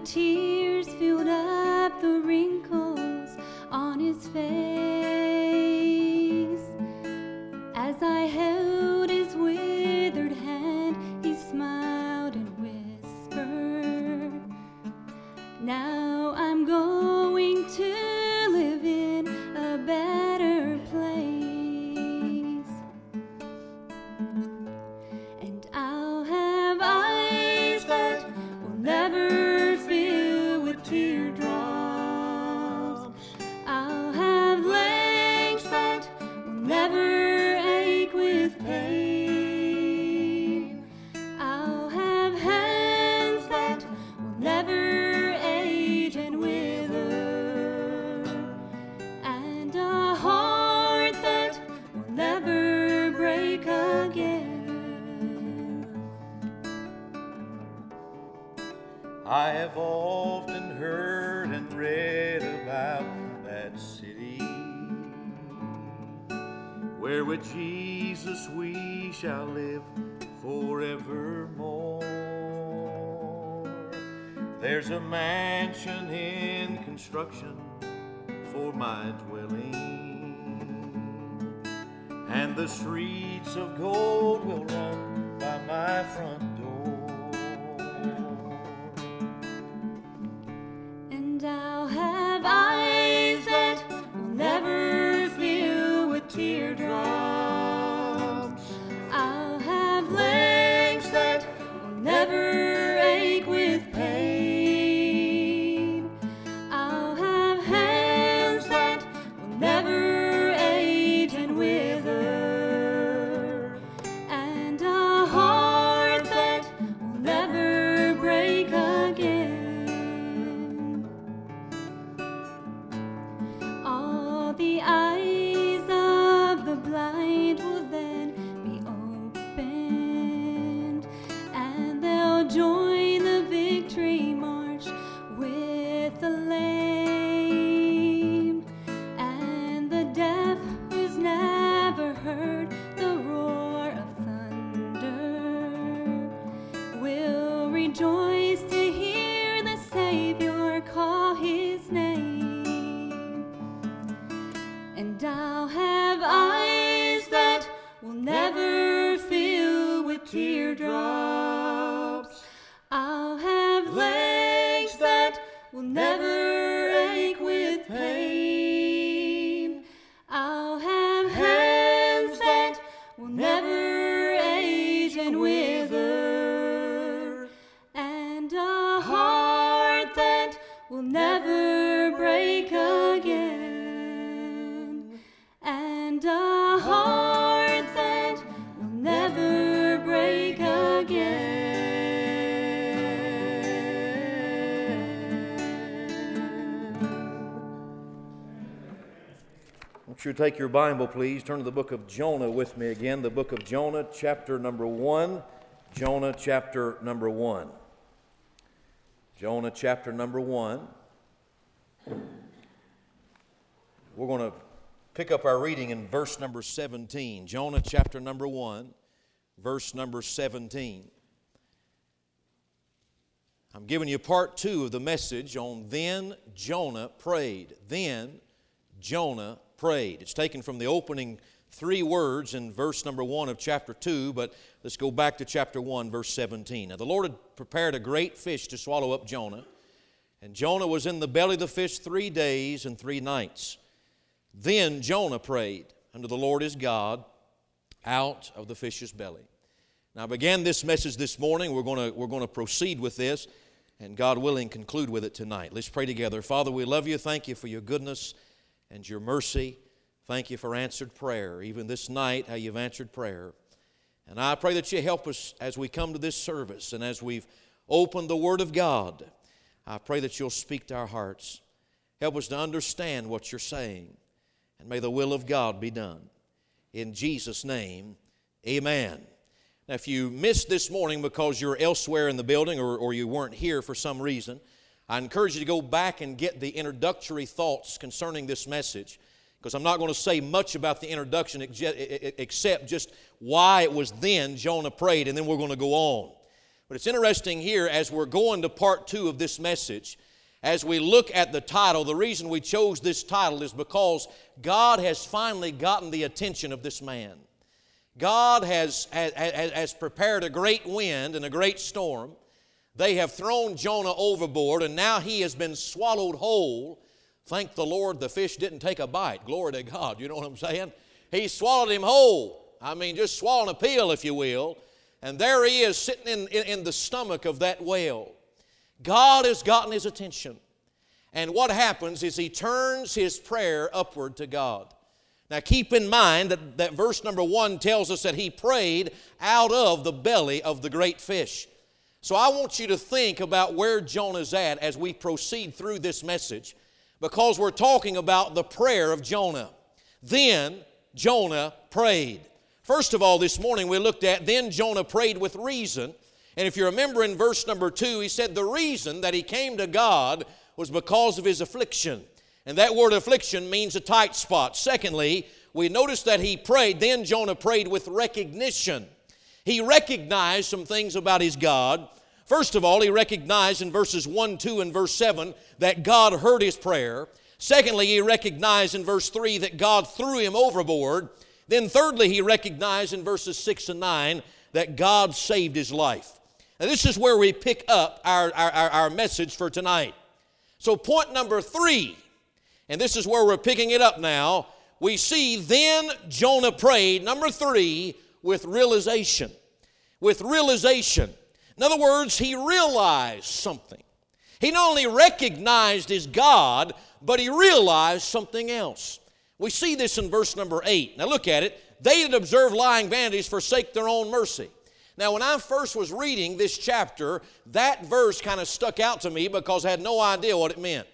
tears filled up the wrinkles on his face. As I held his withered hand, he smiled and whispered, "Now I'm going to live in a better place, and I'll have eyes that will never fill with teardrops. I'll have legs that will never ache with pain. I'll have hands that will never age and wither, and a heart that will never break again." I have often heard and read about that city, where with Jesus we shall live forevermore. There's a mansion in construction for my dwelling, and the streets of gold will run by my front door. And I'll have eyes that will never fill with teardrops. I'll have legs that will never ache with pain. I'll have hands that will never age and wither, and a heart that will never break again. All the eyes of the blind will then be opened, and they'll join the victory march with the lame, and the deaf who's never heard the roar of thunder will rejoice to hear the Savior call his name. And I'll have eyes that will never fill with teardrops. I'll have legs that will never ache with pain. I'll have hands that will never age and wither, and a heart that will never break again, and a heart that will never break again. I want you to take your Bible, please. Turn to the book of Jonah with me again. The book of Jonah, chapter number 1. Jonah, chapter number 1. Jonah, chapter number 1. We're going to pick up our reading in verse number 17. Jonah, chapter number 1, verse number 17. I'm giving you part 2 of the message on Then Jonah Prayed. Then Jonah prayed. It's taken from the opening 3 words in verse number 1 of chapter 2, but let's go back to chapter 1, verse 17. Now the Lord had prepared a great fish to swallow up Jonah, and Jonah was in the belly of the fish 3 days and 3 nights. Then Jonah prayed unto the Lord his God out of the fish's belly. Now I began this message this morning. We're going to proceed with this, and God willing, conclude with it tonight. Let's pray together. Father, we love you. Thank you for your goodness and your mercy. Thank you for answered prayer, even this night, how you've answered prayer. And I pray that you help us as we come to this service and as we've opened the Word of God. I pray that you'll speak to our hearts. Help us to understand what you're saying, and may the will of God be done. In Jesus' name, amen. Now, if you missed this morning because you're elsewhere in the building or you weren't here for some reason, I encourage you to go back and get the introductory thoughts concerning this message, because I'm not going to say much about the introduction except just why it was then Jonah prayed, and then we're going to go on. But it's interesting here as we're going to part 2 of this message, as we look at the title, the reason we chose this title is because God has finally gotten the attention of this man. God has prepared a great wind and a great storm. They have thrown Jonah overboard, and now he has been swallowed whole. Thank the Lord the fish didn't take a bite. Glory to God, you know what I'm saying? He swallowed him whole. I mean, just swallowing a pill, if you will. And there he is sitting in the stomach of that whale. God has gotten his attention. And what happens is he turns his prayer upward to God. Now keep in mind that verse number 1 tells us that he prayed out of the belly of the great fish. So I want you to think about where Jonah's at as we proceed through this message, because we're talking about the prayer of Jonah. Then Jonah prayed. First of all, this morning we looked at, then Jonah prayed with reason. And if you remember in verse number 2, he said the reason that he came to God was because of his affliction. And that word affliction means a tight spot. Secondly, we notice that he prayed, then Jonah prayed with recognition. He recognized some things about his God. First of all, he recognized in verses 1, 2, and verse 7 that God heard his prayer. Secondly, he recognized in verse 3 that God threw him overboard. Then thirdly, he recognized in verses 6 and 9 that God saved his life. Now this is where we pick up our message for tonight. So point number 3, and this is where we're picking it up now, we see then Jonah prayed, number 3, with realization. With realization. In other words, he realized something. He not only recognized his God, but he realized something else. We see this in verse number 8. Now look at it. They that observe lying vanities forsake their own mercy. Now when I first was reading this chapter, that verse kind of stuck out to me because I had no idea what it meant.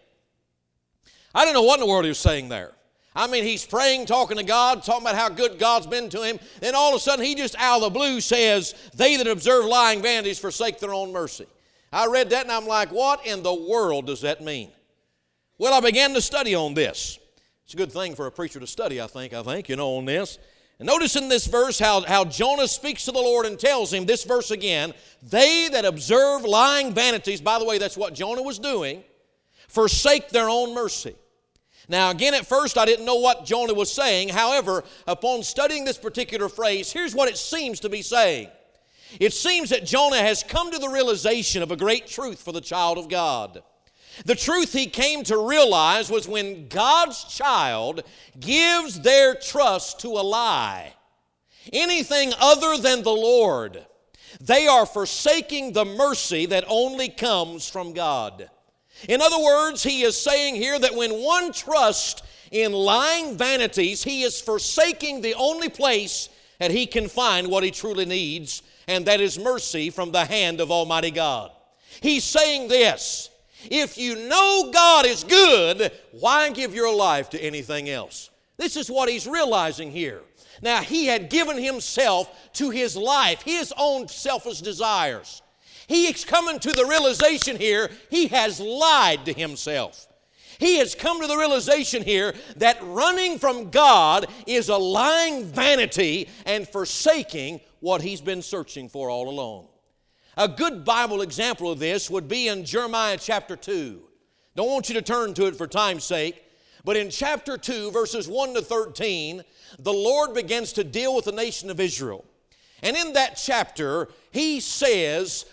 I didn't know what in the world he was saying there. I mean, he's praying, talking to God, talking about how good God's been to him. Then all of a sudden he just out of the blue says, they that observe lying vanities forsake their own mercy. I read that and I'm like, what in the world does that mean? Well, I began to study on this. It's a good thing for a preacher to study, I think, on this. And notice in this verse how Jonah speaks to the Lord and tells him, this verse again, they that observe lying vanities, by the way, that's what Jonah was doing, forsake their own mercy. Now again, at first I didn't know what Jonah was saying. However, upon studying this particular phrase, here's what it seems to be saying. It seems that Jonah has come to the realization of a great truth for the child of God. The truth he came to realize was when God's child gives their trust to a lie, anything other than the Lord, they are forsaking the mercy that only comes from God. In other words, he is saying here that when one trusts in lying vanities, he is forsaking the only place that he can find what he truly needs, and that is mercy from the hand of Almighty God. He's saying this, if you know God is good, why give your life to anything else? This is what he's realizing here. Now, he had given himself to his life, his own selfish desires. He is coming to the realization here, he has lied to himself. He has come to the realization here that running from God is a lying vanity and forsaking what he's been searching for all along. A good Bible example of this would be in Jeremiah chapter 2. Don't want you to turn to it for time's sake, but in chapter 2, verses 1 to 13, the Lord begins to deal with the nation of Israel. And in that chapter, he says,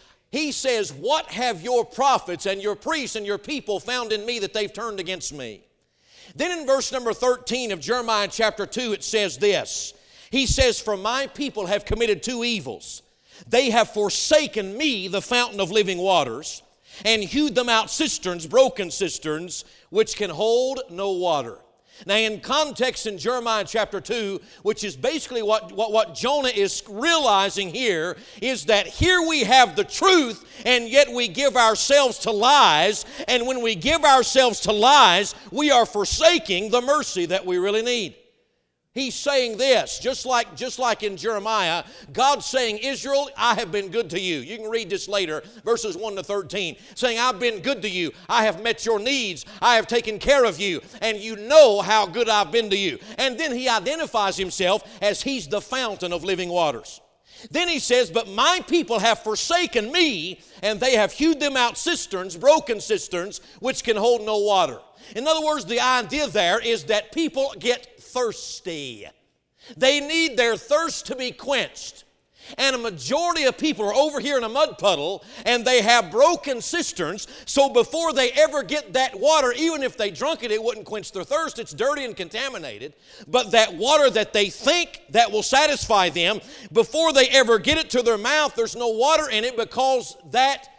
what have your prophets and your priests and your people found in me that they've turned against me? Then in verse number 13 of Jeremiah chapter 2, it says this. He says, for my people have committed two evils. They have forsaken me, the fountain of living waters, and hewed them out cisterns, broken cisterns, which can hold no water. Now in context in Jeremiah chapter 2, which is basically what Jonah is realizing here, is that here we have the truth and yet we give ourselves to lies, and when we give ourselves to lies, we are forsaking the mercy that we really need. He's saying this, just like in Jeremiah, God's saying, Israel, I have been good to you. You can read this later, verses 1 to 13, saying, I've been good to you. I have met your needs. I have taken care of you, and you know how good I've been to you. And then he identifies himself as he's the fountain of living waters. Then he says, but my people have forsaken me, and they have hewed them out cisterns, broken cisterns, which can hold no water. In other words, the idea there is that people get thirsty. They need their thirst to be quenched. And a majority of people are over here in a mud puddle, and they have broken cisterns, so before they ever get that water, even if they drunk it, it wouldn't quench their thirst. It's dirty and contaminated. But that water that they think that will satisfy them, before they ever get it to their mouth, there's no water in it, because that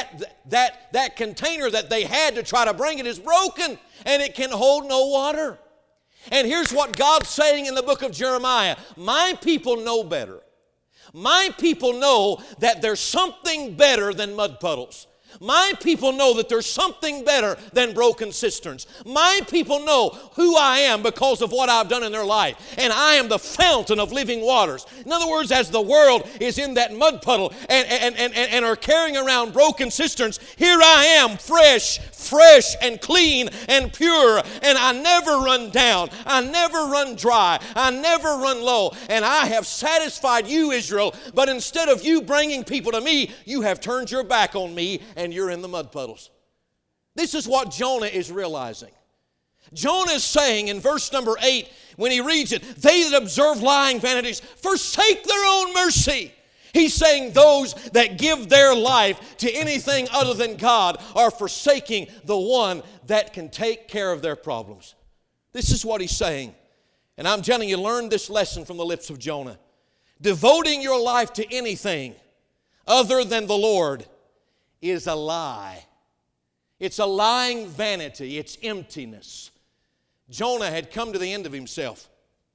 container that they had to try to bring it is broken, and it can hold no water. And here's what God's saying in the book of Jeremiah. My people know better. My people know that there's something better than mud puddles. My people know that there's something better than broken cisterns. My people know who I am because of what I've done in their life. And I am the fountain of living waters. In other words, as the world is in that mud puddle and are carrying around broken cisterns, here I am, fresh and clean and pure. And I never run down. I never run dry. I never run low. And I have satisfied you, Israel. But instead of you bringing people to me, you have turned your back on me, and you're in the mud puddles. This is what Jonah is realizing. Jonah is saying in verse number 8, when he reads it, they that observe lying vanities forsake their own mercy. He's saying those that give their life to anything other than God are forsaking the one that can take care of their problems. This is what he's saying. And I'm telling you, learn this lesson from the lips of Jonah. Devoting your life to anything other than the Lord is a lie. It's a lying vanity. It's emptiness. Jonah had come to the end of himself.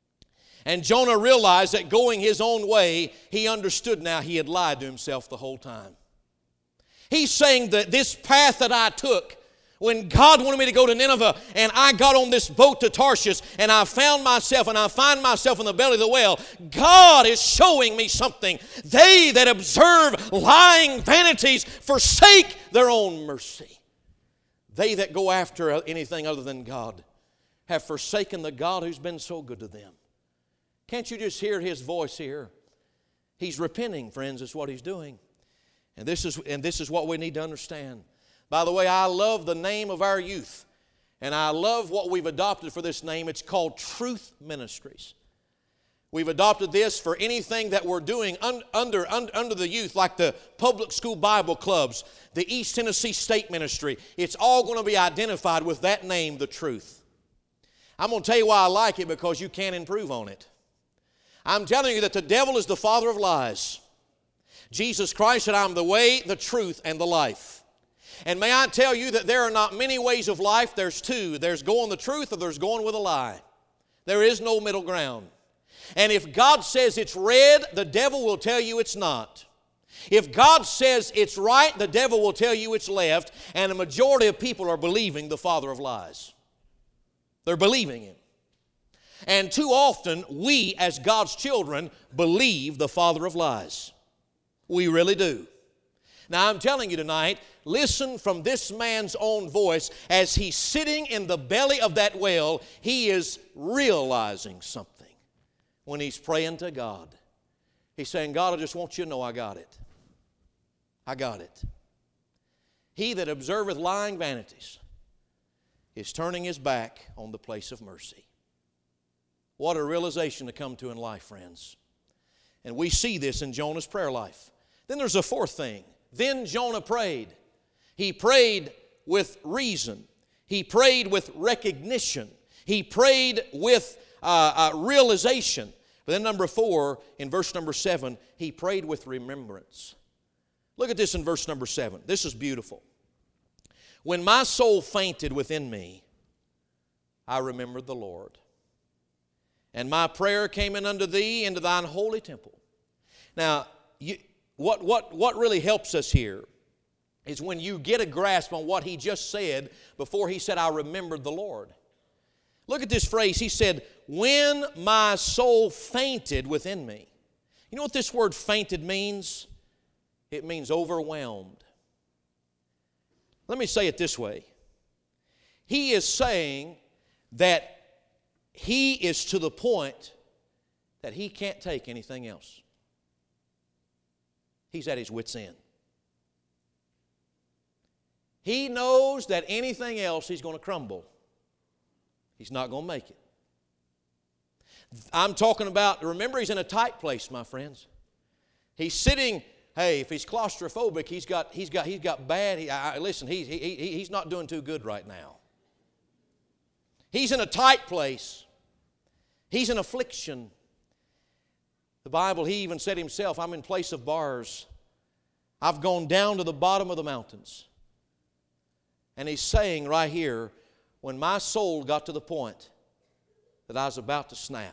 And Jonah realized that going his own way, he understood now he had lied to himself the whole time. He's saying that this path that I took, when God wanted me to go to Nineveh, and I got on this boat to Tarshish, and I found myself, and I find myself in the belly of the whale, God is showing me something. They that observe lying vanities forsake their own mercy. They that go after anything other than God have forsaken the God who's been so good to them. Can't you just hear His voice here? He's repenting, friends, is what He's doing. And this is what we need to understand. By the way, I love the name of our youth, and I love what we've adopted for this name. It's called Truth Ministries. We've adopted this for anything that we're doing under the youth, like the public school Bible clubs, the East Tennessee State Ministry. It's all going to be identified with that name, the Truth. I'm going to tell you why I like it, because you can't improve on it. I'm telling you that the devil is the father of lies. Jesus Christ said, I'm the way, the truth, and the life. And may I tell you that there are not many ways of life. There's two. There's going the truth, or there's going with a lie. There is no middle ground. And if God says it's red, the devil will tell you it's not. If God says it's right, the devil will tell you it's left. And a majority of people are believing the father of lies. They're believing him. And too often, we as God's children believe the father of lies. We really do. Now I'm telling you tonight, listen from this man's own voice. As he's sitting in the belly of that whale, he is realizing something when he's praying to God. He's saying, God, I just want you to know I got it. I got it. He that observeth lying vanities is turning his back on the place of mercy. What a realization to come to in life, friends. And we see this in Jonah's prayer life. Then there's a fourth thing. Then Jonah prayed. He prayed with reason. He prayed with recognition. He prayed with realization. But then number 4, in verse number 7, he prayed with remembrance. Look at this in verse number 7. This is beautiful. When my soul fainted within me, I remembered the Lord. And my prayer came in unto thee into thine holy temple. Now, what really helps us here is when you get a grasp on what he just said before he said, I remembered the Lord. Look at this phrase. He said, when my soul fainted within me. You know what this word fainted means? It means overwhelmed. Let me say it this way. He is saying that he is to the point that he can't take anything else. he's at his wit's end. He knows that anything else he's going to crumble. He's not going to make it. I'm talking about, remember, he's in a tight place, my friends. He's sitting, hey, if he's claustrophobic, he's got bad, listen, he's not doing too good right now. He's in a tight place. He's in affliction. The Bible, he even said himself, I'm in place of bars. I've gone down to the bottom of the mountains. And he's saying right here, when my soul got to the point that I was about to snap,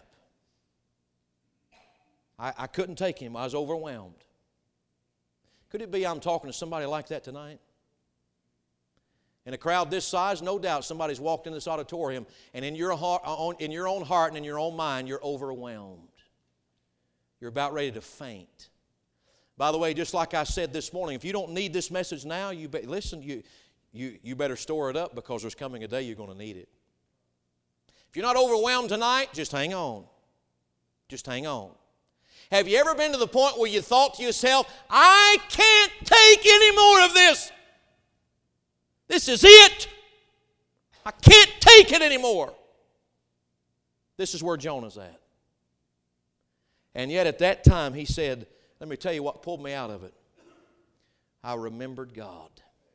I couldn't take him. I was overwhelmed. Could it be I'm talking to somebody like that tonight? In a crowd this size, no doubt somebody's walked in this auditorium, and in your own heart and in your own mind, you're overwhelmed. You're about ready to faint. By the way, just like I said this morning, if you don't need this message now, you better store it up, because there's coming a day you're going to need it. If you're not overwhelmed tonight, just hang on. Just hang on. Have you ever been to the point where you thought to yourself, I can't take any more of this? This is it. I can't take it anymore. This is where Jonah's at. And yet at that time he said, let me tell you what pulled me out of it. I remembered God.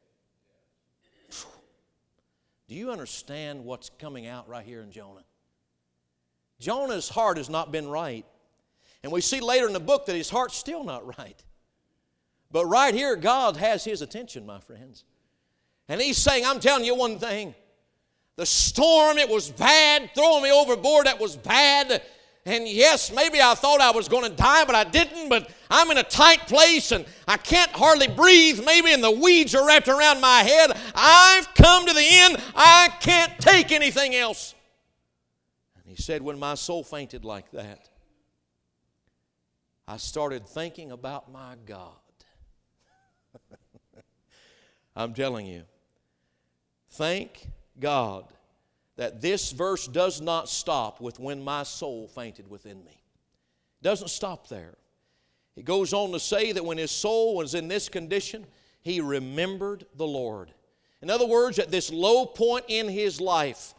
Do you understand what's coming out right here in Jonah? Jonah's heart has not been right. And we see later in the book that his heart's still not right. But right here, God has his attention, my friends. And he's saying, I'm telling you one thing. The storm, it was bad. Throwing me overboard, that was bad. And yes, maybe I thought I was going to die, but I didn't. But I'm in a tight place, and I can't hardly breathe. Maybe, and the weeds are wrapped around my head. I've come to the end. I can't take anything else. And he said, when my soul fainted like that, I started thinking about my God. I'm telling you, thank God that this verse does not stop with when my soul fainted within me. It doesn't stop there. It goes on to say that when his soul was in this condition, he remembered the Lord. In other words, at this low point in his life,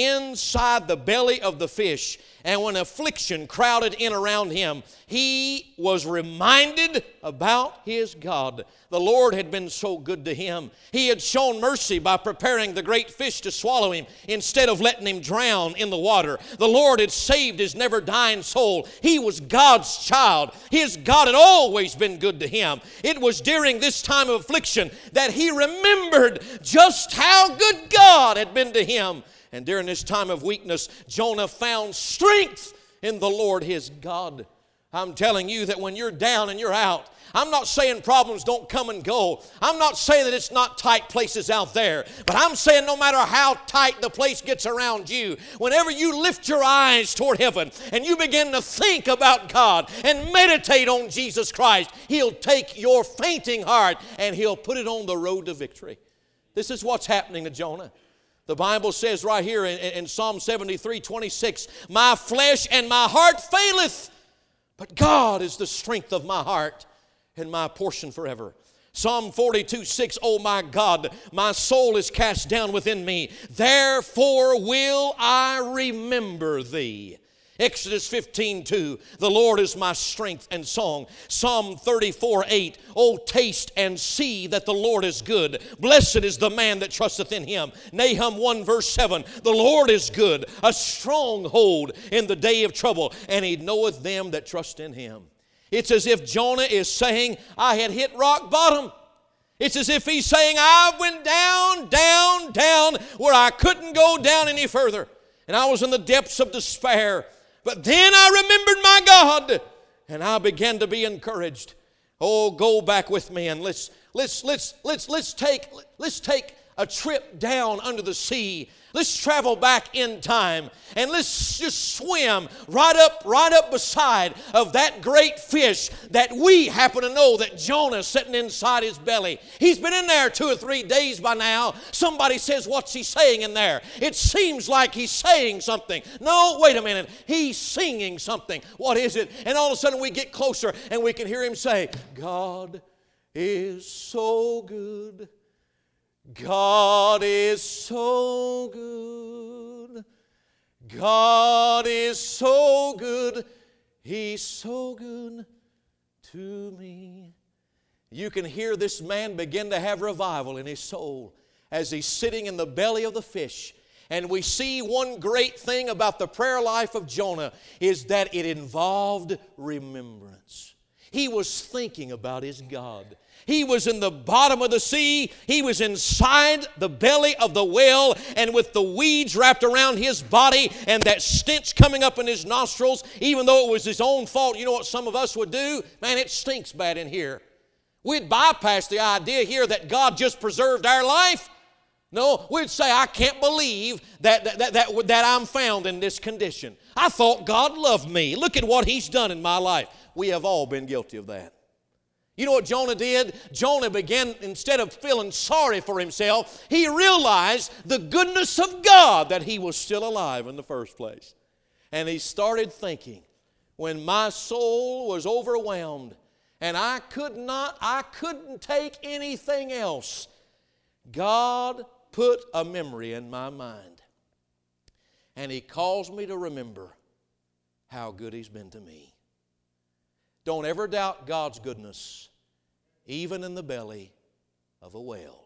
inside the belly of the fish, and when affliction crowded in around him, he was reminded about his God. The Lord had been so good to him. He had shown mercy by preparing the great fish to swallow him instead of letting him drown in the water. The Lord had saved his never-dying soul. He was God's child. His God had always been good to him. It was during this time of affliction that he remembered just how good God had been to him. And during this time of weakness, Jonah found strength in the Lord his God. I'm telling you that when you're down and you're out, I'm not saying problems don't come and go. I'm not saying that it's not tight places out there. But I'm saying no matter how tight the place gets around you, whenever you lift your eyes toward heaven and you begin to think about God and meditate on Jesus Christ, He'll take your fainting heart and He'll put it on the road to victory. This is what's happening to Jonah. The Bible says right here in Psalm 73:26, my flesh and my heart faileth, but God is the strength of my heart and my portion forever. Psalm 42:6, oh my God, my soul is cast down within me. Therefore will I remember thee. Exodus 15:2, the Lord is my strength and song. Psalm 34:8, oh taste and see that the Lord is good. Blessed is the man that trusteth in him. Nahum 1:7, the Lord is good, a stronghold in the day of trouble, and he knoweth them that trust in him. It's as if Jonah is saying, I had hit rock bottom. It's as if he's saying, I went down, down, down, where I couldn't go down any further. And I was in the depths of despair. But then I remembered my God, and I began to be encouraged. Oh, go back with me and let's take a trip down under the sea. Let's travel back in time and let's just swim right up beside of that great fish that we happen to know that Jonah's sitting inside his belly. He's been in there 2 or 3 days by now. Somebody says, what's he saying in there? It seems like he's saying something. No, wait a minute. He's singing something. What is it? And all of a sudden we get closer and we can hear him say, God is so good. God is so good. God is so good. He's so good to me. You can hear this man begin to have revival in his soul as he's sitting in the belly of the fish. And we see one great thing about the prayer life of Jonah is that it involved remembrance. He was thinking about his God. He was in the bottom of the sea. He was inside the belly of the whale, and with the weeds wrapped around his body and that stench coming up in his nostrils, even though it was his own fault, you know what some of us would do? Man, it stinks bad in here. We'd bypass the idea here that God just preserved our life. No, we'd say, I can't believe that I'm found in this condition. I thought God loved me. Look at what He's done in my life. We have all been guilty of that. You know what Jonah did? Jonah began, instead of feeling sorry for himself, he realized the goodness of God that he was still alive in the first place. And he started thinking, when my soul was overwhelmed and I couldn't take anything else, God put a memory in my mind. And He caused me to remember how good He's been to me. Don't ever doubt God's goodness, even in the belly of a whale.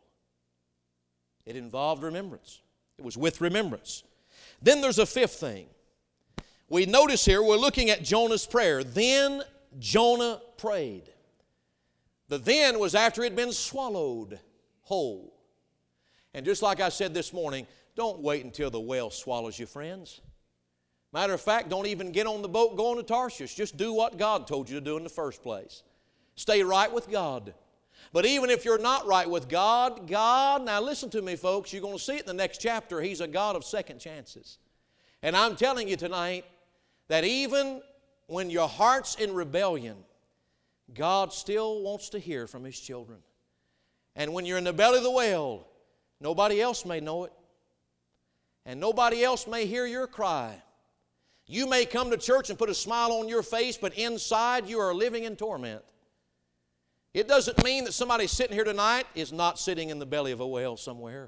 It involved remembrance. It was with remembrance. Then there's a fifth thing. We notice here, we're looking at Jonah's prayer. Then Jonah prayed. The then was after it had been swallowed whole. And just like I said this morning, don't wait until the whale swallows you, friends. Matter of fact, don't even get on the boat going to Tarshish. Just do what God told you to do in the first place. Stay right with God. But even if you're not right with God, now listen to me, folks, you're going to see it in the next chapter. He's a God of second chances. And I'm telling you tonight that even when your heart's in rebellion, God still wants to hear from His children. And when you're in the belly of the whale, nobody else may know it. And nobody else may hear your cry. You may come to church and put a smile on your face, but inside you are living in torment. It doesn't mean that somebody sitting here tonight is not sitting in the belly of a whale somewhere.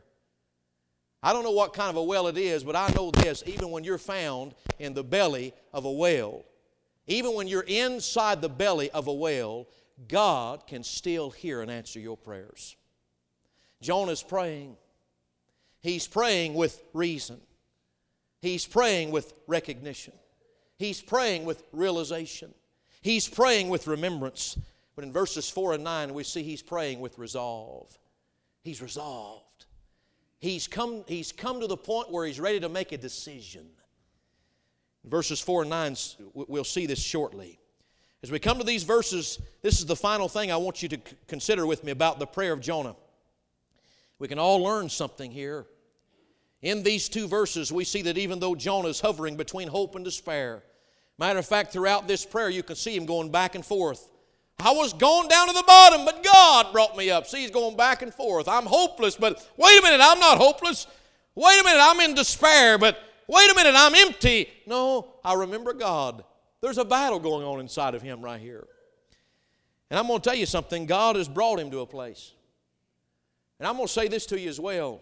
I don't know what kind of a whale it is, but I know this, even when you're found in the belly of a whale, even when you're inside the belly of a whale, God can still hear and answer your prayers. Jonah's praying. He's praying with reason. He's praying with recognition. He's praying with realization. He's praying with remembrance. But in verses 4 and 9, we see he's praying with resolve. He's resolved. He's come to the point where he's ready to make a decision. In verses 4 and 9, we'll see this shortly. As we come to these verses, this is the final thing I want you to consider with me about the prayer of Jonah. We can all learn something here. In these two verses, we see that even though Jonah is hovering between hope and despair, matter of fact, throughout this prayer, you can see him going back and forth. I was going down to the bottom, but God brought me up. See, he's going back and forth. I'm hopeless, but wait a minute, I'm not hopeless. Wait a minute, I'm in despair, but wait a minute, I'm empty. No, I remember God. There's a battle going on inside of him right here. And I'm going to tell you something. God has brought him to a place. And I'm going to say this to you as well.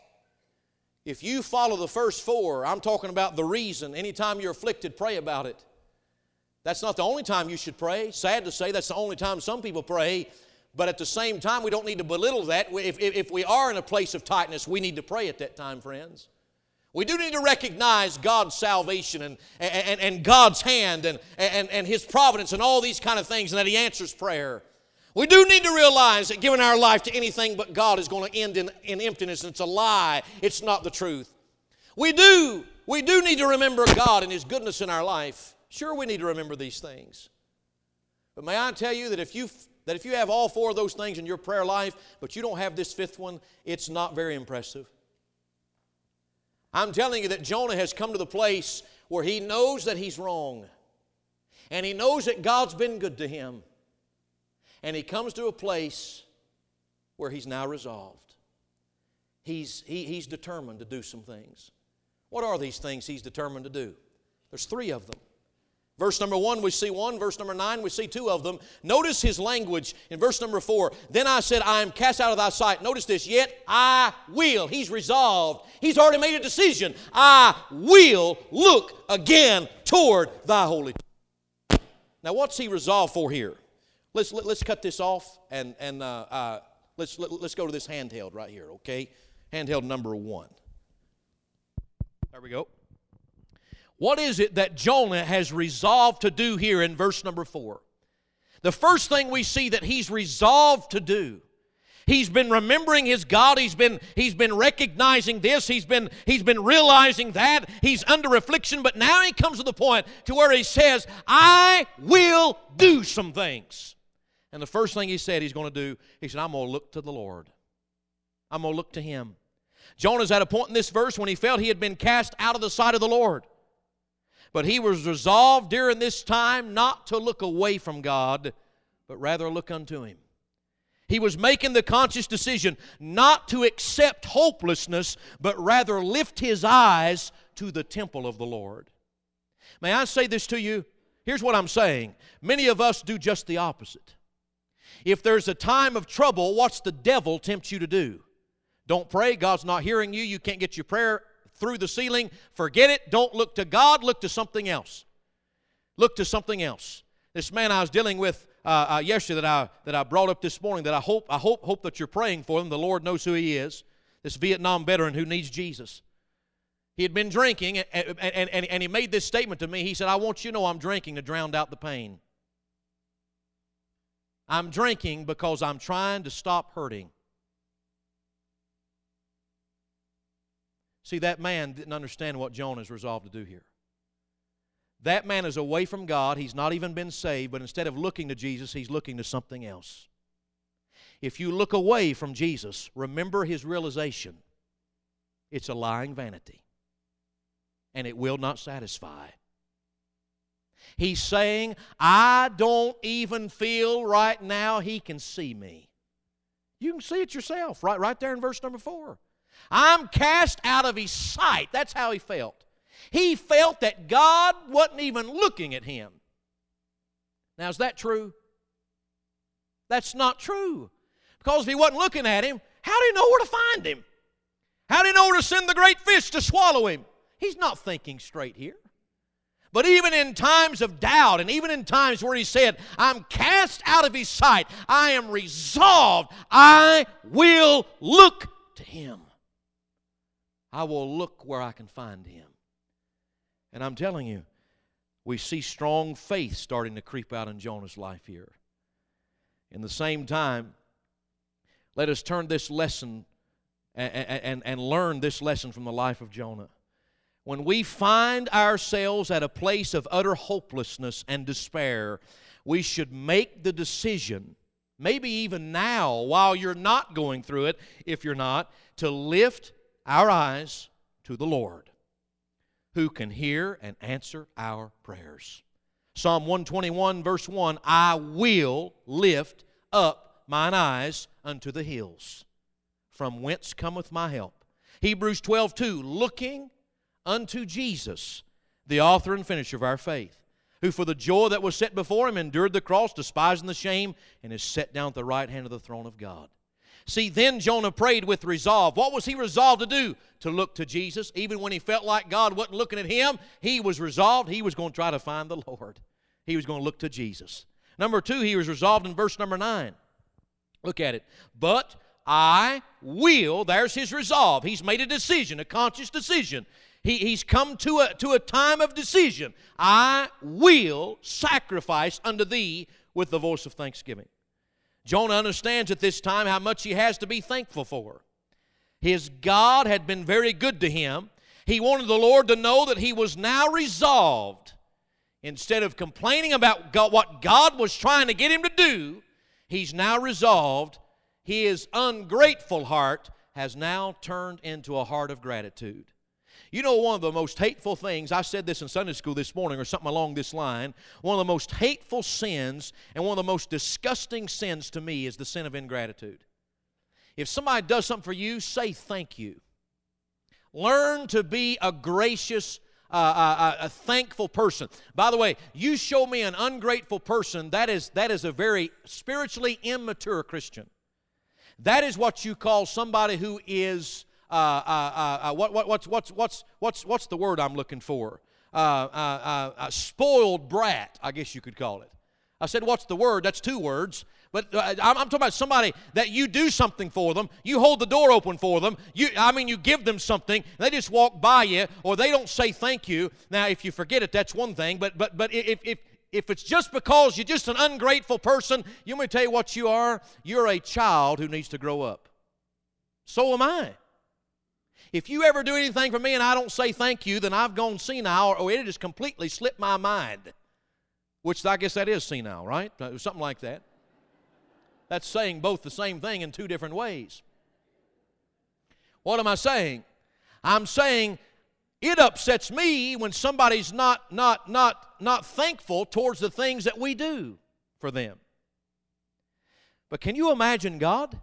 If you follow the first four, I'm talking about the reason. Anytime you're afflicted, pray about it. That's not the only time you should pray. Sad to say, that's the only time some people pray. But at the same time, we don't need to belittle that. If we are in a place of tightness, we need to pray at that time, friends. We do need to recognize God's salvation and God's hand and His providence and all these kind of things, and that He answers prayer. We do need to realize that giving our life to anything but God is going to end in emptiness, and it's a lie. It's not the truth. We do need to remember God and His goodness in our life. Sure, we need to remember these things. But may I tell you that if you that if you have all four of those things in your prayer life, but you don't have this fifth one, it's not very impressive. I'm telling you that Jonah has come to the place where he knows that he's wrong. And he knows that God's been good to him. And he comes to a place where he's now resolved. He's determined to do some things. What are these things he's determined to do? There's three of them. Verse number 1, we see one. Verse number 9, we see two of them. Notice his language in verse number 4. Then I said, I am cast out of thy sight. Notice this, yet I will. He's resolved. He's already made a decision. I will look again toward thy holy temple. Now what's he resolved for here? Let's cut this off and let's go to this handheld right here, okay? Handheld number 1. There we go. What is it that Jonah has resolved to do here in verse number 4? The first thing we see that he's resolved to do, he's been remembering his God, he's been recognizing this, he's been realizing that, he's under affliction, but now he comes to the point to where he says, I will do some things. And the first thing he said he's going to do, he said, I'm going to look to the Lord. I'm going to look to Him. Jonah's at a point in this verse when he felt he had been cast out of the sight of the Lord. But he was resolved during this time not to look away from God, but rather look unto Him. He was making the conscious decision not to accept hopelessness, but rather lift his eyes to the temple of the Lord. May I say this to you? Here's what I'm saying. Many of us do just the opposite. If there's a time of trouble, what's the devil tempt you to do? Don't pray. God's not hearing you. You can't get your prayer through the ceiling. Forget it. Don't look to God. Look to something else. Look to something else. This man I was dealing with yesterday that I brought up this morning, that I hope that you're praying for him. The Lord knows who he is. This Vietnam veteran who needs Jesus. He had been drinking, and he made this statement to me. He said, I want you to know I'm drinking to drown out the pain. I'm drinking because I'm trying to stop hurting. See, that man didn't understand what Jonah's resolved to do here. That man is away from God. He's not even been saved, but instead of looking to Jesus, he's looking to something else. If you look away from Jesus, remember his realization. It's a lying vanity, and it will not satisfy. He's saying, I don't even feel right now He can see me. You can see it yourself, right there in verse number 4. I'm cast out of His sight. That's how he felt. He felt that God wasn't even looking at him. Now, is that true? That's not true. Because if He wasn't looking at him, how did He know where to find him? How did He know where to send the great fish to swallow him? He's not thinking straight here. But even in times of doubt, and even in times where he said, I'm cast out of His sight, I am resolved, I will look to Him. I will look where I can find Him. And I'm telling you, we see strong faith starting to creep out in Jonah's life here. In the same time, let us turn this lesson and learn this lesson from the life of Jonah. When we find ourselves at a place of utter hopelessness and despair, we should make the decision, maybe even now while you're not going through it, if you're not, to lift our eyes to the Lord, who can hear and answer our prayers. Psalm 121 verse 1, I will lift up mine eyes unto the hills, from whence cometh my help. Hebrews 12:2, looking unto Jesus, the author and finisher of our faith, who for the joy that was set before Him endured the cross, despising the shame, and is set down at the right hand of the throne of God. See, then Jonah prayed with resolve. What was he resolved to do? To look to Jesus. Even when he felt like God wasn't looking at him, he was resolved. He was going to try to find the Lord. He was going to look to Jesus. Number 2, he was resolved in verse number 9. Look at it. But I will, there's his resolve. He's made a decision, a conscious decision. He's come to a time of decision. I will sacrifice unto thee with the voice of thanksgiving. Jonah understands at this time how much he has to be thankful for. His God had been very good to him. He wanted the Lord to know that he was now resolved. Instead of complaining about what God was trying to get him to do, He's now resolved. His ungrateful heart has now turned into a heart of gratitude. You know, one of the most hateful things, I said this in Sunday school this morning or something along this line, one of the most hateful sins and one of the most disgusting sins to me is the sin of ingratitude. If somebody does something for you, say thank you. Learn to be a gracious, a thankful person. By the way, you show me an ungrateful person, that is a very spiritually immature Christian. That is what you call somebody who is what's the word I'm looking for? A spoiled brat, I guess you could call it. I said, what's the word? That's two words. But I'm talking about somebody that you do something for them, you hold the door open for them, you give them something, they just walk by you, or they don't say thank you. Now, if you forget it, that's one thing, but if it's just because you're just an ungrateful person, you want me to tell you what you are? You're a child who needs to grow up. So am I. If you ever do anything for me and I don't say thank you, then I've gone senile, or it has completely slipped my mind. Which I guess that is senile, right? Something like that. That's saying both the same thing in two different ways. What am I saying? I'm saying it upsets me when somebody's not thankful towards the things that we do for them. But can you imagine God?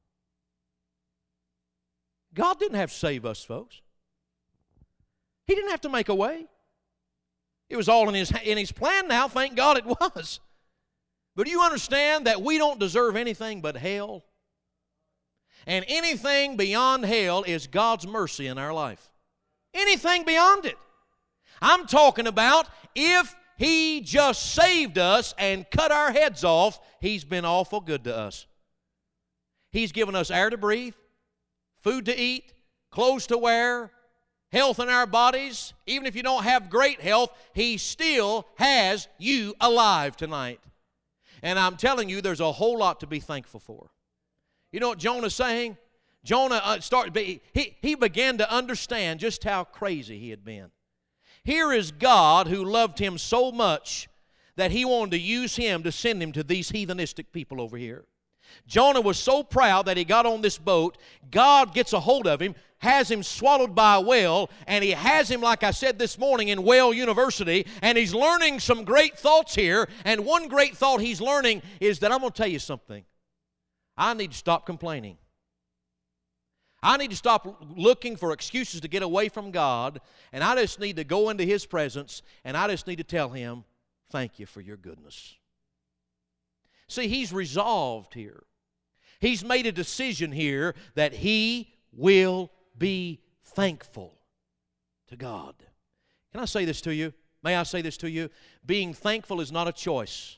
God didn't have to save us, folks. He didn't have to make a way. It was all in His plan now. Thank God it was. But do you understand that we don't deserve anything but hell? And anything beyond hell is God's mercy in our life. Anything beyond it. I'm talking about if He just saved us and cut our heads off, He's been awful good to us. He's given us air to breathe, food to eat, clothes to wear, health in our bodies. Even if you don't have great health, He still has you alive tonight. And I'm telling you, there's a whole lot to be thankful for. You know what Jonah's saying? Jonah he began to understand just how crazy he had been. Here is God who loved him so much that He wanted to use him to send him to these heathenistic people over here. Jonah was so proud that he got on this boat. God gets a hold of him, has him swallowed by a whale, and He has him, like I said this morning, in Whale University, and he's learning some great thoughts here. And one great thought he's learning is that I'm going to tell you something. I need to stop complaining. I need to stop looking for excuses to get away from God, and I just need to go into His presence, and I just need to tell Him, thank you for your goodness. See, he's resolved here. He's made a decision here that he will be thankful to God. Can I say this to you? May I say this to you? Being thankful is not a choice.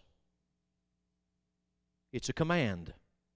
It's a command.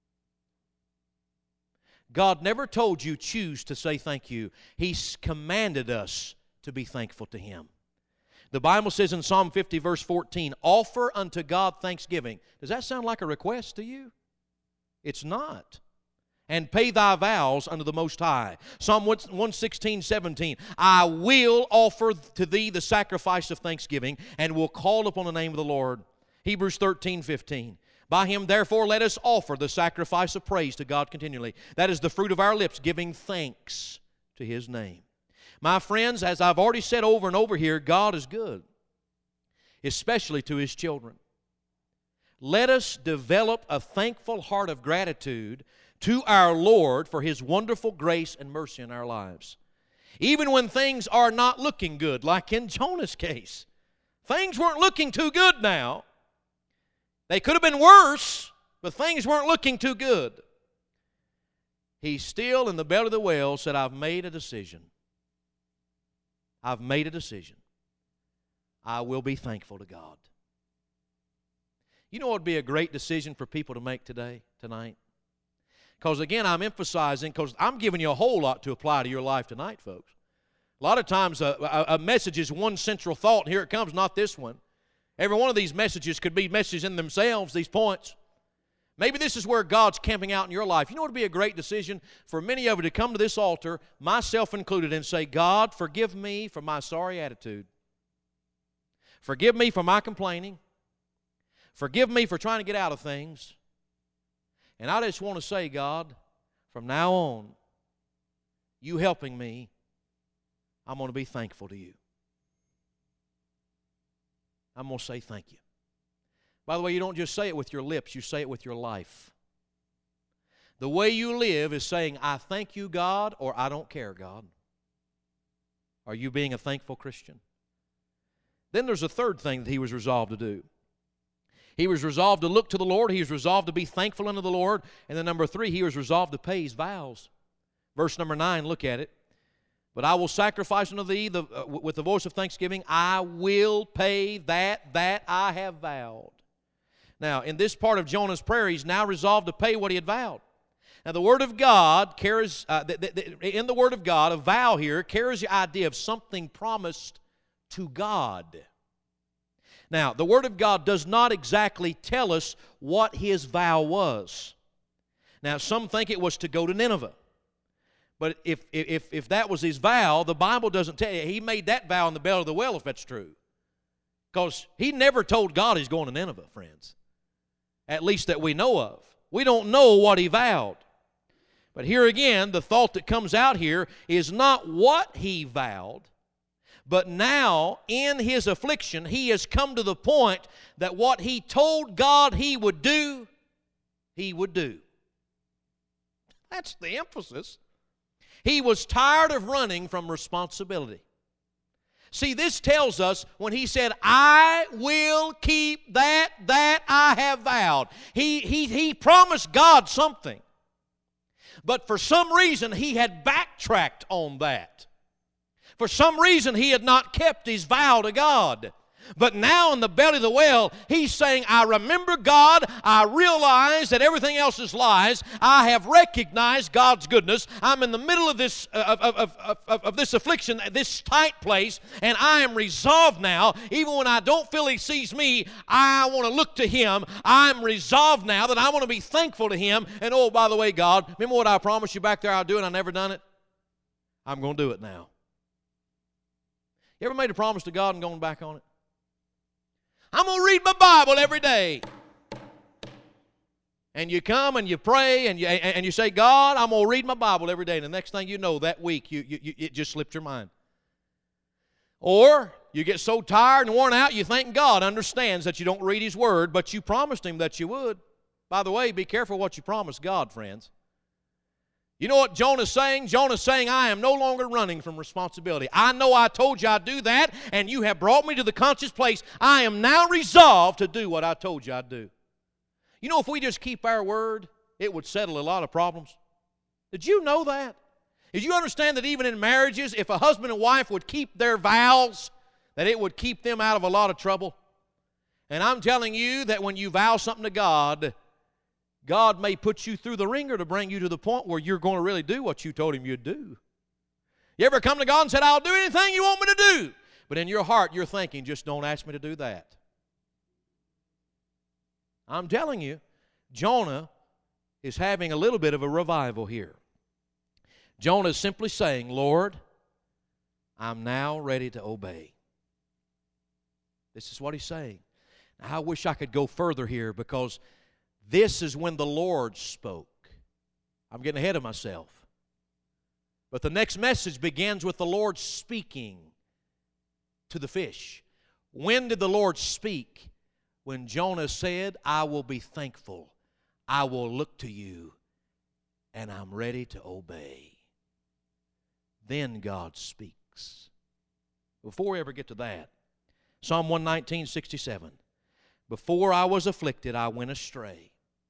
God never told you choose to say thank you. He's commanded us to be thankful to Him. The Bible says in Psalm 50 verse 14, offer unto God thanksgiving. Does that sound like a request to you? It's not. And pay thy vows unto the Most High. Psalm 116, 17, I will offer to thee the sacrifice of thanksgiving and will call upon the name of the Lord. Hebrews 13, 15. By Him, therefore, let us offer the sacrifice of praise to God continually. That is the fruit of our lips, giving thanks to His name. My friends, as I've already said over and over here, God is good, especially to His children. Let us develop a thankful heart of gratitude to our Lord for His wonderful grace and mercy in our lives. Even when things are not looking good, like in Jonah's case. Things weren't looking too good now. They could have been worse, but things weren't looking too good. He still, in the belly of the whale, said, I've made a decision. I've made a decision. I will be thankful to God. You know what would be a great decision for people to make tonight? Because again, I'm emphasizing, because I'm giving you a whole lot to apply to your life tonight, folks. A lot of times a message is one central thought, and here it comes, not this one. Every one of these messages could be messages in themselves, these points. Maybe this is where God's camping out in your life. You know what would be a great decision? For many of you to come to this altar, myself included, and say, God, forgive me for my sorry attitude. Forgive me for my complaining. Forgive me for trying to get out of things. And I just want to say, God, from now on, you helping me, I'm going to be thankful to you. I'm going to say thank you. By the way, you don't just say it with your lips, you say it with your life. The way you live is saying, I thank you, God, or I don't care, God. Are you being a thankful Christian? Then there's a third thing that he was resolved to do. He was resolved to look to the Lord. He was resolved to be thankful unto the Lord. And then number 3, he was resolved to pay his vows. Verse number 9, look at it. But I will sacrifice unto thee with the voice of thanksgiving. I will pay that I have vowed. Now, in this part of Jonah's prayer, he's now resolved to pay what he had vowed. Now, the Word of God carries, in the Word of God, a vow here carries the idea of something promised to God. Now, the Word of God does not exactly tell us what his vow was. Now, some think it was to go to Nineveh. But if that was his vow, the Bible doesn't tell you. He made that vow in the belly of the well, if that's true. Because he never told God he's going to Nineveh, friends. At least that we know of. We don't know what he vowed. But here again, the thought that comes out here is not what he vowed, but now in his affliction, he has come to the point that what he told God he would do, he would do. That's the emphasis. He was tired of running from responsibility. See, this tells us when he said, I will keep that I have vowed. He promised God something. But for some reason, he had backtracked on that. For some reason, he had not kept his vow to God. But now in the belly of the well, he's saying, I remember God. I realize that everything else is lies. I have recognized God's goodness. I'm in the middle of this of this affliction, this tight place, and I am resolved now. Even when I don't feel he sees me, I want to look to him. I'm resolved now that I want to be thankful to him. And oh, by the way, God, remember what I promised you back there I'll do and I never done it? I'm going to do it now. You ever made a promise to God and gone back on it? I'm going to read my Bible every day. And you come and you pray and you say, God, I'm going to read my Bible every day. And the next thing you know, that week, it just slipped your mind. Or you get so tired and worn out, you think God understands that you don't read his word, but you promised him that you would. By the way, be careful what you promise God, friends. You know what Jonah's saying? Jonah's saying, I am no longer running from responsibility. I know I told you I'd do that, and you have brought me to the conscious place. I am now resolved to do what I told you I'd do. You know, if we just keep our word, it would settle a lot of problems. Did you know that? Did you understand that even in marriages, if a husband and wife would keep their vows, that it would keep them out of a lot of trouble? And I'm telling you that when you vow something to God, God may put you through the ringer to bring you to the point where you're going to really do what you told him you'd do. You ever come to God and said, I'll do anything you want me to do? But in your heart, you're thinking, just don't ask me to do that. I'm telling you, Jonah is having a little bit of a revival here. Jonah is simply saying, Lord, I'm now ready to obey. This is what he's saying. Now, I wish I could go further here because this is when the Lord spoke. I'm getting ahead of myself. But the next message begins with the Lord speaking to the fish. When did the Lord speak? When Jonah said, I will be thankful. I will look to you, and I'm ready to obey. Then God speaks. Before we ever get to that, Psalm 119:67. Before I was afflicted, I went astray.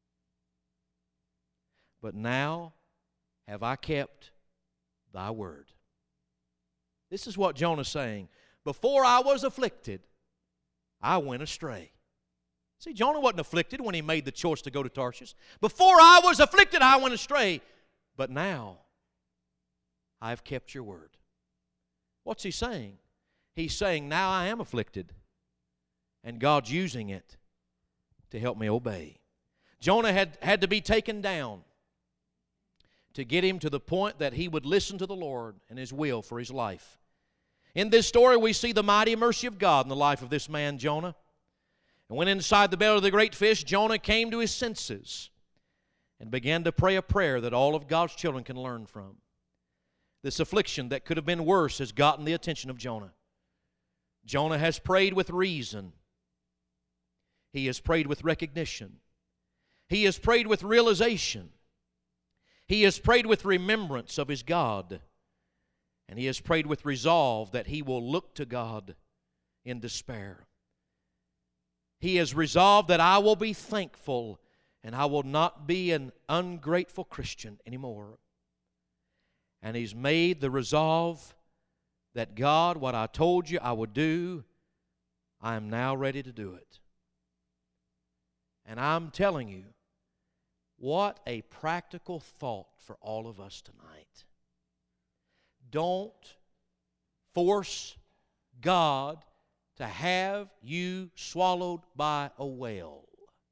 But now have I kept thy word. This is what Jonah's saying. Before I was afflicted, I went astray. See, Jonah wasn't afflicted when he made the choice to go to Tarshish. Before I was afflicted, I went astray. But now I've kept your word. What's he saying? He's saying, now I am afflicted, and God's using it to help me obey. Jonah had to be taken down to get him to the point that he would listen to the Lord and his will for his life. In this story, we see the mighty mercy of God in the life of this man, Jonah. And when inside the belly of the great fish, Jonah came to his senses. and began to pray a prayer that all of God's children can learn from. This affliction that could have been worse has gotten the attention of Jonah. Jonah has prayed with reason. He has prayed with recognition. He has prayed with realization. He has prayed with remembrance of his God. And he has prayed with resolve that he will look to God in despair. He has resolved that I will be thankful and I will not be an ungrateful Christian anymore. And he's made the resolve that God, what I told you I would do, I am now ready to do it. And I'm telling you, what a practical thought for all of us tonight. Don't force God to have you swallowed by a whale.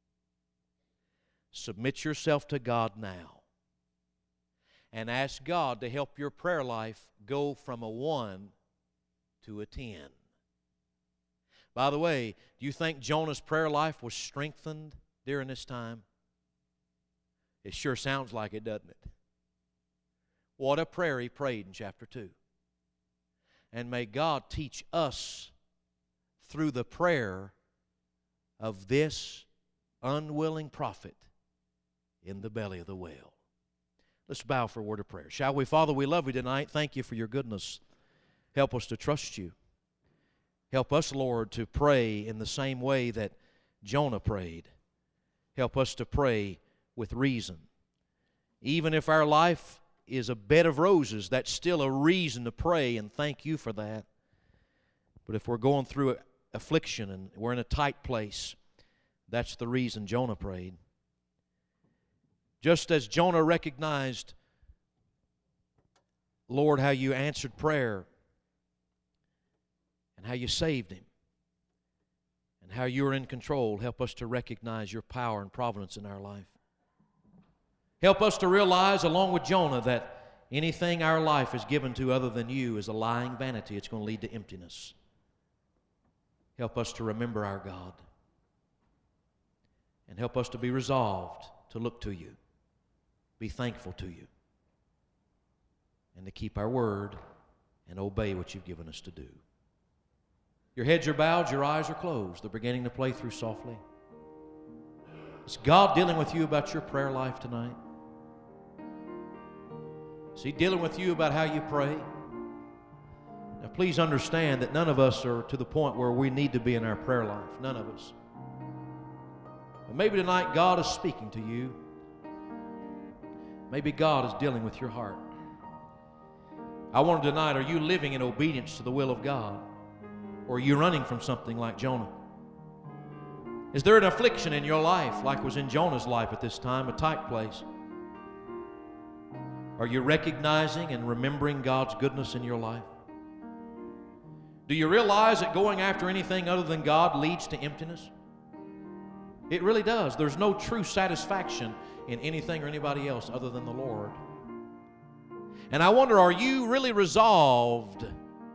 Submit yourself to God now and ask God to help your prayer life go from a 1 to a 10. By the way, do you think Jonah's prayer life was strengthened during this time? It sure sounds like it, doesn't it? What a prayer he prayed in chapter 2. And may God teach us through the prayer of this unwilling prophet in the belly of the whale. Let's bow for a word of prayer. Shall we? Father, we love you tonight. Thank you for your goodness. Help us to trust you. Help us, Lord, to pray in the same way that Jonah prayed. Help us to pray with reason. Even if our life is a bed of roses, that's still a reason to pray, and thank you for that. But if we're going through affliction and we're in a tight place, that's the reason Jonah prayed. Just as Jonah recognized, Lord, how you answered prayer and how you saved him and how you are in control, help us to recognize your power and providence in our life. Help us to realize, along with Jonah, that anything our life is given to other than you is a lying vanity. It's going to lead to emptiness. Help us to remember our God. And help us to be resolved to look to you, be thankful to you, and to keep our word and obey what you've given us to do. Your heads are bowed, your eyes are closed. They're beginning to play through softly. Is God dealing with you about your prayer life tonight? Is He dealing with you about how you pray? Now please understand that none of us are to the point where we need to be in our prayer life. None of us. But maybe tonight God is speaking to you. Maybe God is dealing with your heart. I wonder tonight, are you living in obedience to the will of God? Or are you running from something like Jonah? Is there an affliction in your life like was in Jonah's life at this time, a tight place? Are you recognizing and remembering God's goodness in your life? Do you realize that going after anything other than God leads to emptiness? It really does. There's no true satisfaction in anything or anybody else other than the Lord. And I wonder, are you really resolved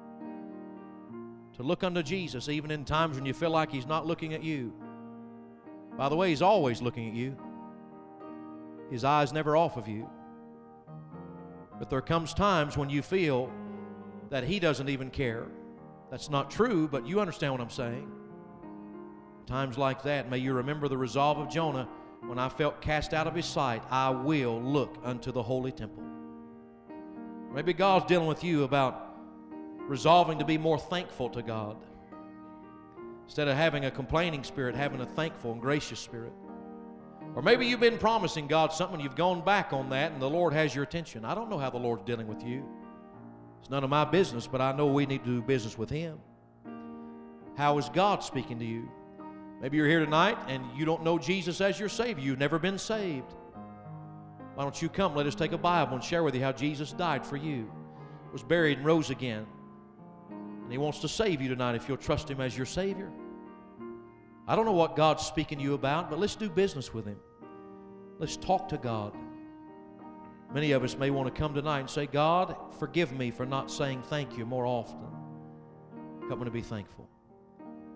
to look unto Jesus even in times when you feel like He's not looking at you? By the way, He's always looking at you. His eye's never off of you. But there comes times when you feel that He doesn't even care. That's not true, but you understand what I'm saying. Times like that, may you remember the resolve of Jonah. When I felt cast out of his sight, I will look unto the holy temple. Maybe God's dealing with you about resolving to be more thankful to God. Instead of having a complaining spirit, having a thankful and gracious spirit. Or maybe you've been promising God something, you've gone back on that, and the Lord has your attention. I don't know how the Lord's dealing with you. It's none of my business, but I know we need to do business with Him. How is God speaking to you? Maybe you're here tonight and you don't know Jesus as your Savior. You've never been saved. Why don't you come? Let us take a Bible and share with you how Jesus died for you, was buried and rose again. And He wants to save you tonight if you'll trust Him as your Savior. I don't know what God's speaking to you about, but let's do business with Him. Let's talk to God. Many of us may want to come tonight and say, God, forgive me for not saying thank you more often. Help me to be thankful.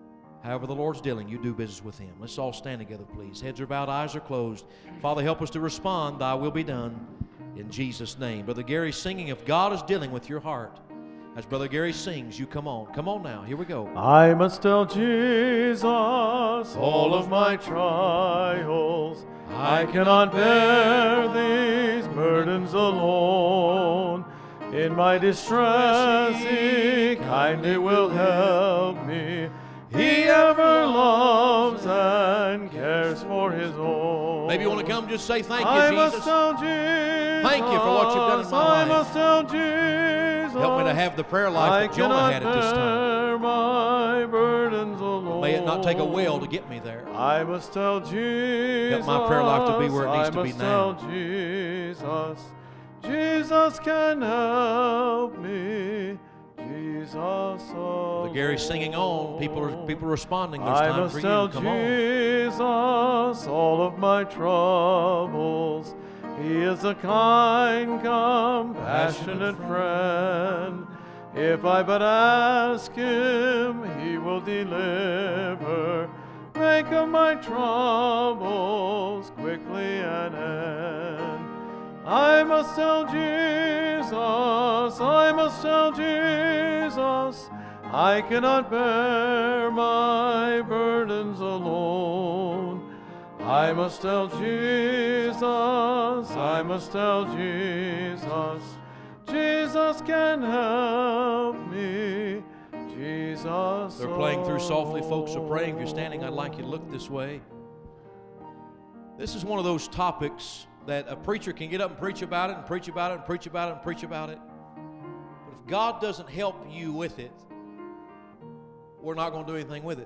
However the Lord's dealing, you do business with Him. Let's all stand together, please. Heads are bowed, eyes are closed. Father, help us to respond. Thy will be done in Jesus' name. Brother Gary's singing, If God is Dealing with Your Heart. As Brother Gary sings, you come on. Come on now. Here we go. I must tell Jesus all of my trials. I cannot bear these burdens alone. In my distress, He kindly will help me. He ever loves and cares for His own. Maybe you want to come just say thank you, I Jesus. must tell Jesus. Thank you for what you've done in my life. I must tell Jesus. Help me to have the prayer life that Jonah had at this time. My burdens alone. May it not take a whale to get me there. I must tell Jesus. Help my prayer life to be where it needs to be now. I must tell Jesus. Jesus can help me. Jesus. The Gary's singing on. People are responding. There's I time must for you. tell Come on. Jesus all of my troubles. He is a kind, compassionate friend. If I but ask Him, He will deliver. Make of my troubles quickly an end. I must tell Jesus, I must tell Jesus, I cannot bear my burdens alone. I must tell Jesus, I must tell Jesus, Jesus can help me, Jesus. They're playing through softly. Folks are praying. If you're standing, I'd like you to look this way. This is one of those topics that a preacher can get up and preach about it and preach about it and preach about it and preach about it. But if God doesn't help you with it, we're not going to do anything with it.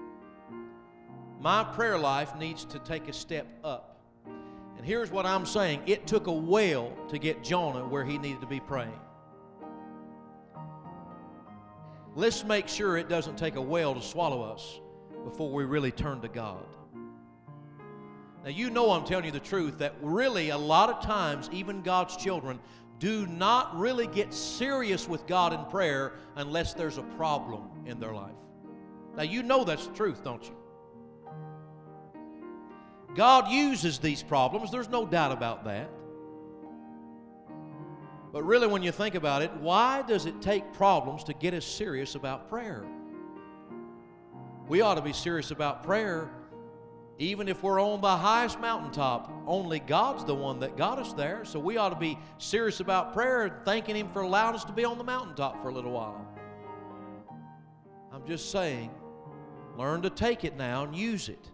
My prayer life needs to take a step up. And here's what I'm saying. It took a whale to get Jonah where he needed to be praying. Let's make sure it doesn't take a whale to swallow us before we really turn to God. Now, you know I'm telling you the truth that really a lot of times even God's children do not really get serious with God in prayer unless there's a problem in their life. Now, you know that's the truth, don't you? God uses these problems. There's no doubt about that. But really, when you think about it, why does it take problems to get us serious about prayer? We ought to be serious about prayer even if we're on the highest mountaintop. Only God's the one that got us there. So we ought to be serious about prayer and thanking Him for allowing us to be on the mountaintop for a little while. I'm just saying, learn to take it now and use it.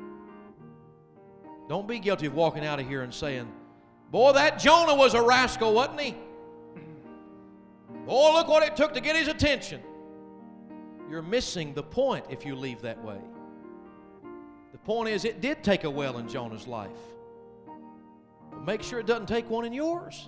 Don't be guilty of walking out of here and saying, boy, that Jonah was a rascal, wasn't he? Boy, look what it took to get his attention. You're missing the point if you leave that way. The point is, it did take a whale in Jonah's life. But make sure it doesn't take one in yours.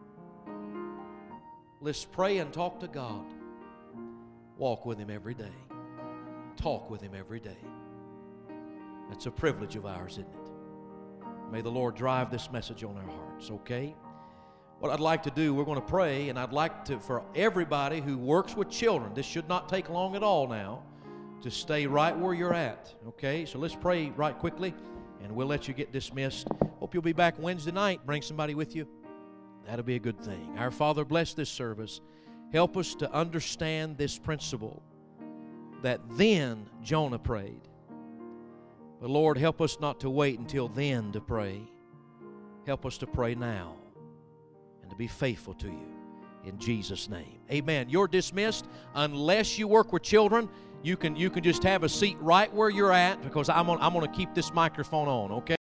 Let's pray and talk to God. Walk with Him every day. Talk with Him every day. That's a privilege of ours, isn't it? May the Lord drive this message on our hearts, okay? What I'd like to do, we're going to pray, and I'd like to, for everybody who works with children, this should not take long at all now, to stay right where you're at, okay? So let's pray right quickly, and we'll let you get dismissed. Hope you'll be back Wednesday night. Bring somebody with you. That'll be a good thing. Our Father, bless this service. Help us to understand this principle that then Jonah prayed. But Lord, help us not to wait until then to pray. Help us to pray now and to be faithful to you. In Jesus' name. Amen. You're dismissed. Unless you work with children, you can just have a seat right where you're at, because I'm going to keep this microphone on, okay?